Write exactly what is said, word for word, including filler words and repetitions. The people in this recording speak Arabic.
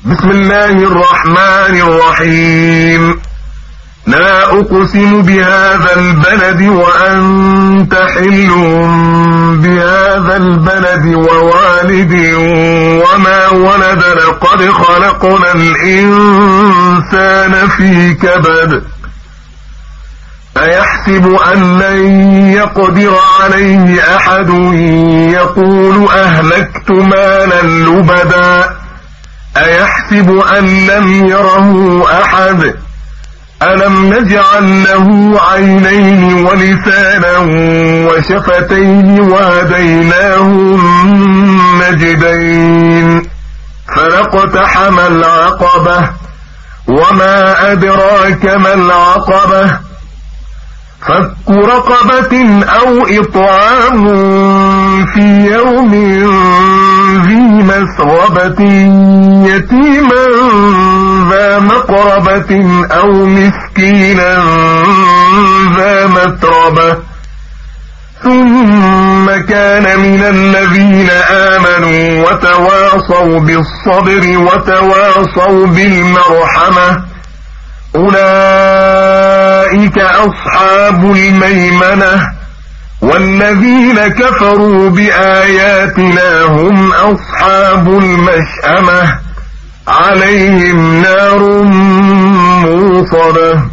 بسم الله الرحمن الرحيم. لا أقسم بهذا البلد وأنت حل بهذا البلد ووالد وما ولد لقد خلقنا الإنسان في كبد أيحسب أن لن يقدر عليه أحد يقول أهلكت مالا لبدا أيحسب أن لم يره أحد ألم نجعل له عينين ولسانا وشفتين وهديناه النجدين فلاقتحم العقبة وما أدراك ما العقبة فك رقبة أو إطعام في يوم ذي مسغبة يتيما ذا مقربة أو مسكينا ذا متربة ثم كان من الذين آمنوا وتواصوا بالصبر وتواصوا بالمرحمة أولئك أصحاب الميمنة والذين كفروا بآياتنا هم أصحاب المشأمة عليهم نار موصدة.